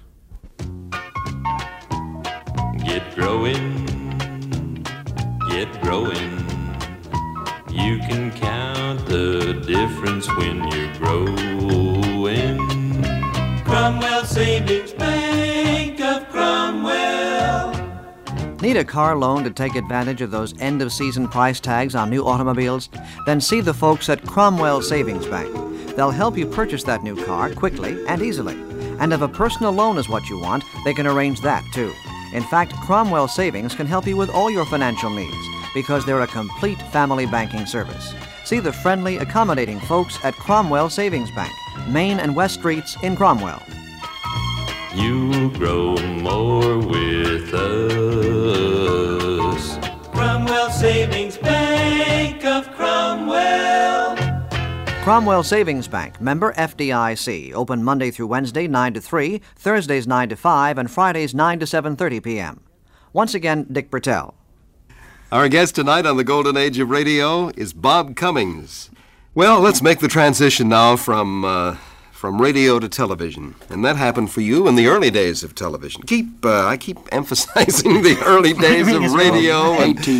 Get growing, get growing. You can count the difference when you're growing. Cromwell Savings Bank of Cromwell. Need a car loan to take advantage of those end-of-season price tags on new automobiles? Then see the folks at Cromwell Savings Bank. They'll help you purchase that new car quickly and easily. And if a personal loan is what you want, they can arrange that, too. In fact, Cromwell Savings can help you with all your financial needs because they're a complete family banking service. See the friendly, accommodating folks at Cromwell Savings Bank, Main and West Streets in Cromwell. You'll grow more with us. Cromwell Savings Bank of Cromwell. Cromwell Savings Bank, member FDIC, open Monday through Wednesday 9 to 3, Thursdays 9 to 5, and Fridays 9 to 7:30 p.m. Once again, Dick Bertel. Our guest tonight on the Golden Age of Radio is Bob Cummings. Well, let's make the transition now from radio to television. And that happened for you in the early days of television. I keep emphasizing the early days of radio.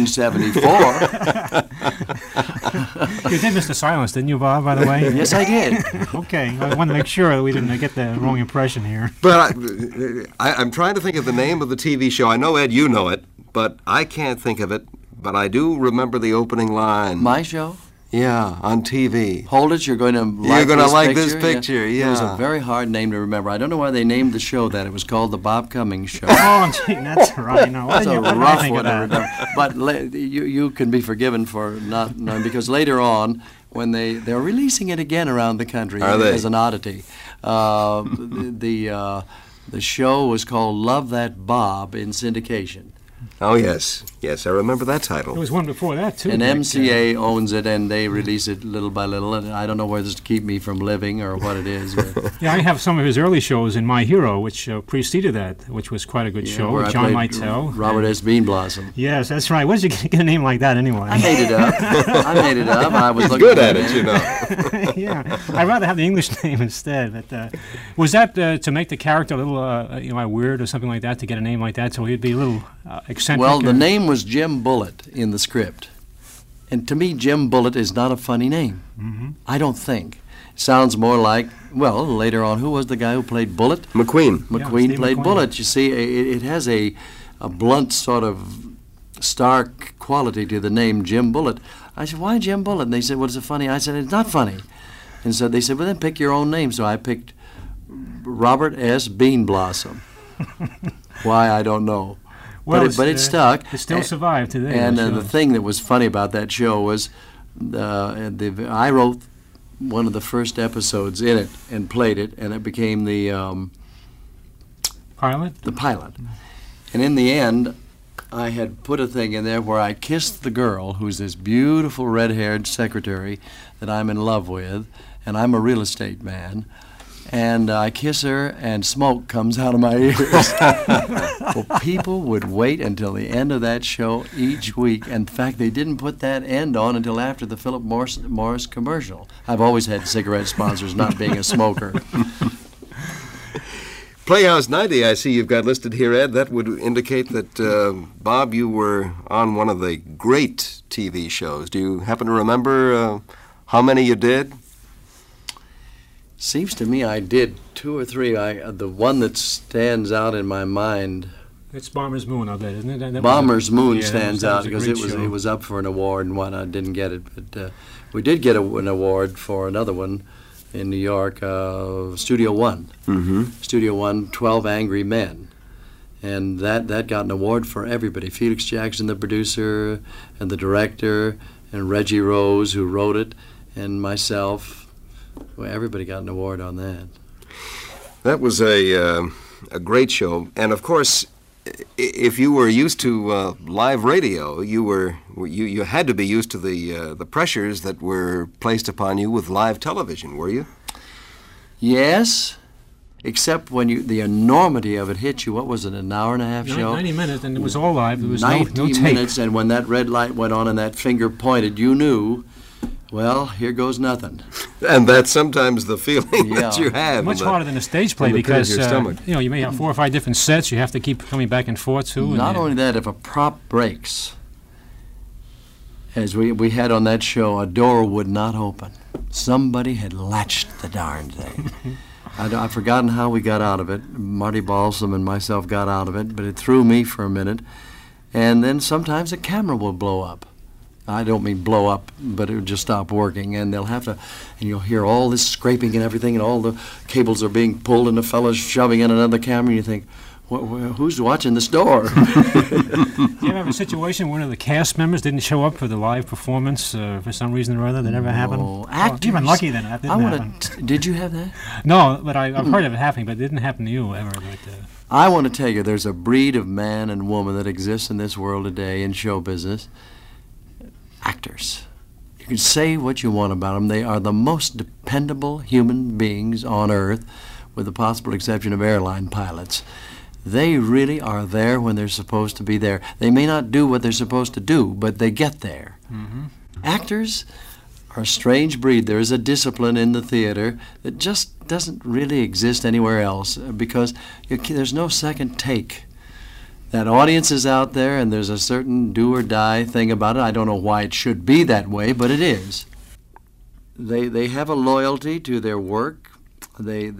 1874. You did Mr. Silence, didn't you, Bob, by the way? Yes, I did. Okay, I want to make sure that we didn't get the wrong impression here. But I'm trying to think of the name of the TV show. I know, Ed, you know it, but I can't think of it. But I do remember the opening line. My show? Yeah, on TV. Hold it, you're going to like this picture, yeah. It was a very hard name to remember. I don't know why they named the show that. It was called The Bob Cummings Show. Oh, gee, that's right. No, that's a rough one to remember. But you can be forgiven for not knowing, because later on, when they're releasing it again around the country as an oddity, the show was called Love That Bob in syndication. Oh, yes. Yes, I remember that title. There was one before that, too. And Dick. MCA owns it, and they release it little by little. And I don't know whether it's to keep me from living or what it is. But Yeah, I have some of his early shows in My Hero, which preceded that, which was quite a good show where with I John played Meitel. Robert S. Beanblossom. Yes, that's right. Where did you get a name like that anyway? I made it up. I was He's looking good at it, you know. Yeah, I'd rather have the English name instead. But was that to make the character a little, weird or something like that, to get a name like that, so he'd be a little eccentric? Well, the name was Jim Bullitt in the script. And to me, Jim Bullitt is not a funny name. Mm-hmm. I don't think. It sounds more like, well, later on, who was the guy who played Bullitt? McQueen. McQueen Steve played McQueen. Bullitt. You see, it has a blunt sort of stark quality to the name Jim Bullitt. I said, why Jim Bullitt? And they said, well, it's funny. I said, it's not funny. And so they said, well, then pick your own name. So I picked Robert S. Beanblossom. Why, I don't know. Well, but it stuck. It still survived today. And those the shows. thing that was funny about that show was I wrote one of the first episodes in it and played it, and it became the pilot. The pilot. And in the end, I had put a thing in there where I kissed the girl, who's this beautiful red-haired secretary that I'm in love with, and I'm a real estate man. And I kiss her, and smoke comes out of my ears. Well, people would wait until the end of that show each week. In fact, they didn't put that end on until after the Philip Morris commercial. I've always had cigarette sponsors, not being a smoker. Playhouse 90, I see you've got listed here, Ed. That would indicate that, Bob, you were on one of the great TV shows. Do you happen to remember how many you did? Seems to me I did 2 or 3. The one that stands out in my mind. It's Bomber's Moon, I bet, isn't it? That Bomber's Moon yeah, stands that out was a because great it show. was up for an award and one I didn't get it, but we did get an award for another one in New York, Studio One. Mm-hmm. Studio One, 12 Angry Men. And that got an award for everybody. Felix Jackson, the producer, and the director, and Reggie Rose, who wrote it, and myself. Well, everybody got an award on that. That was a great show. And, of course, if you were used to live radio, you had to be used to the pressures that were placed upon you with live television, were you? Yes, except when the enormity of it hit you. What was it, an hour and a half show? 90 minutes, and it was all live. There was 90 no tape. minutes, and when that red light went on and that finger pointed, you knew, well, here goes nothing. And that's sometimes the feeling Yeah. that you have. Much harder than a stage play in the pit of because your stomach. you may have 4 or 5 different sets. You have to keep coming back and forth too. Not only that, if a prop breaks, as we had on that show, a door would not open. Somebody had latched the darn thing. I've forgotten how we got out of it. Marty Balsam and myself got out of it, but it threw me for a minute. And then sometimes the camera will blow up. I don't mean blow up, but it would just stop working, and they'll have to, and you'll hear all this scraping and everything, and all the cables are being pulled, and the fellow's shoving in another camera, and you think, who's watching this door? Do you ever have a situation where one of the cast members didn't show up for the live performance for some reason or other? That ever happened? No, Well, you've been lucky then. That didn't happen. Did you have that? No, but I've heard of it happening, but it didn't happen to you ever. But, I want to tell you, there's a breed of man and woman that exists in this world today in show business. Actors. You can say what you want about them. They are the most dependable human beings on earth, with the possible exception of airline pilots. They really are there when they're supposed to be there. They may not do what they're supposed to do, but they get there. Mm-hmm. Actors are a strange breed. There is a discipline in the theater that just doesn't really exist anywhere else because there's no second take. That audience is out there, and there's a certain do-or-die thing about it. I don't know why it should be that way, but it is. They have a loyalty to their work. They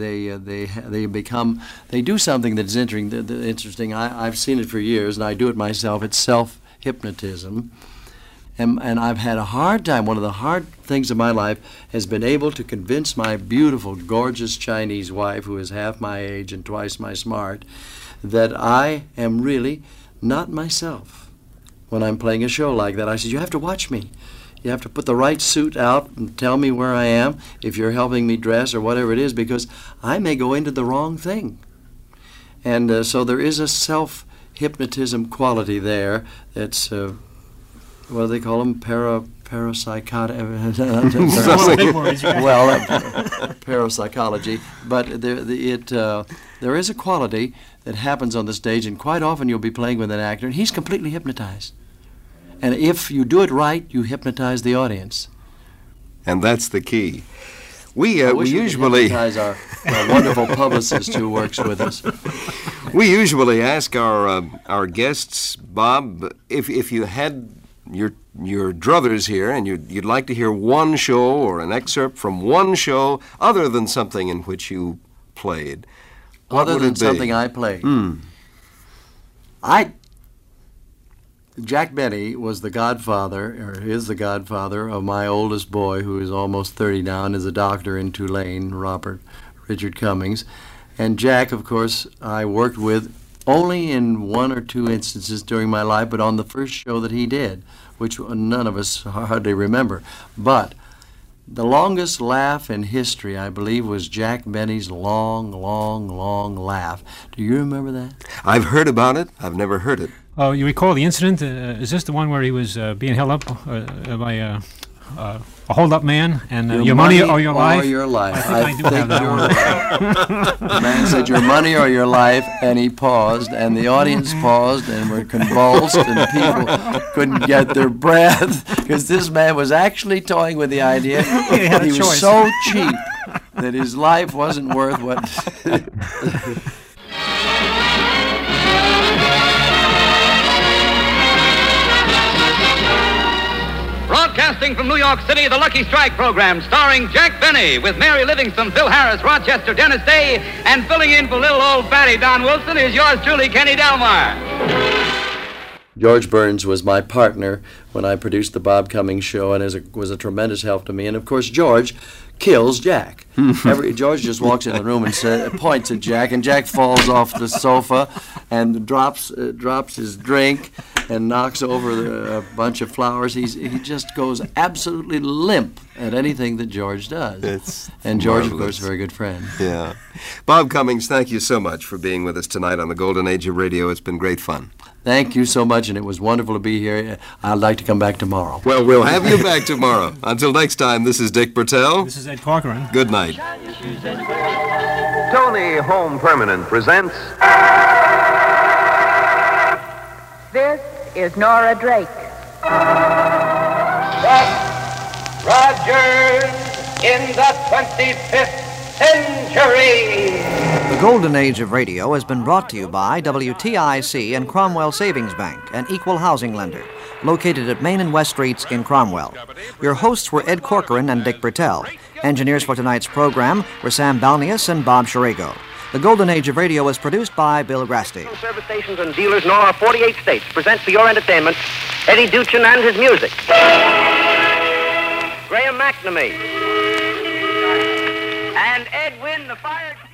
do something that's interesting. I've seen it for years, and I do it myself. It's self-hypnotism. And I've had a hard time. One of the hard things of my life has been able to convince my beautiful, gorgeous Chinese wife, who is half my age and twice my smart, that I am really not myself when I'm playing a show like that. I said, you have to watch me. You have to put the right suit out and tell me where I am if you're helping me dress or whatever it is, because I may go into the wrong thing. And so there is a self hypnotism quality there that's, what do they call them? Parapsychotic. Well, parapsychology. But there is a quality that happens on the stage, and quite often you'll be playing with an actor, and he's completely hypnotized. And if you do it right, you hypnotize the audience. And that's the key. We usually hypnotize our wonderful publicist who works with us. We usually ask our guests, Bob, if you had your druthers here and you'd like to hear one show or an excerpt from one show other than something in which you played, what would it be? Other than something I played. Jack Benny was the godfather, or is the godfather, of my oldest boy, who is almost 30 now and is a doctor in Tulane, Richard Cummings. And Jack, of course, I worked with only in one or two instances during my life, but on the first show that he did, which none of us hardly remember. But the longest laugh in history, I believe, was Jack Benny's long, long, long laugh. Do you remember that? I've heard about it. I've never heard it. Oh, you recall the incident? Is this the one where he was being held up by a hold-up man, and your money or your life? Or your life. I do have that one. The man said, your money or your life, and he paused, and the audience paused and were convulsed, and people couldn't get their breath, because this man was actually toying with the idea that he was so cheap that his life wasn't worth what... Broadcasting from New York City, the Lucky Strike program, starring Jack Benny, with Mary Livingston, Phil Harris, Rochester, Dennis Day, and filling in for little old fatty Don Wilson is yours truly, Kenny Delmar. George Burns was my partner when I produced the Bob Cummings show, and was a tremendous help to me. And of course, George kills Jack. George just walks in the room and points at Jack, and Jack falls off the sofa and drops his drink and knocks over a bunch of flowers. He just goes absolutely limp at anything that George does. And George, of course, is a very good friend. Yeah. Bob Cummings, thank you so much for being with us tonight on the Golden Age of Radio. It's been great fun. Thank you so much, and it was wonderful to be here. I'd like to come back tomorrow. Well, we'll have you back tomorrow. Until next time, this is Dick Bertel. This is Ed Corcoran. Good night. Tony Home Permanent presents... This is Nora Drake. Buck Rogers in the 25th century. The Golden Age of Radio has been brought to you by WTIC and Cromwell Savings Bank, an equal housing lender, located at Main and West Streets in Cromwell. Your hosts were Ed Corcoran and Dick Bertel. Engineers for tonight's program were Sam Balnius and Bob Shirago. The Golden Age of Radio was produced by Bill Grasty. Service stations and dealers in all 48 states present for your entertainment Eddie Duchin and his music. Graham McNamee. And Ed Wynn, the fire...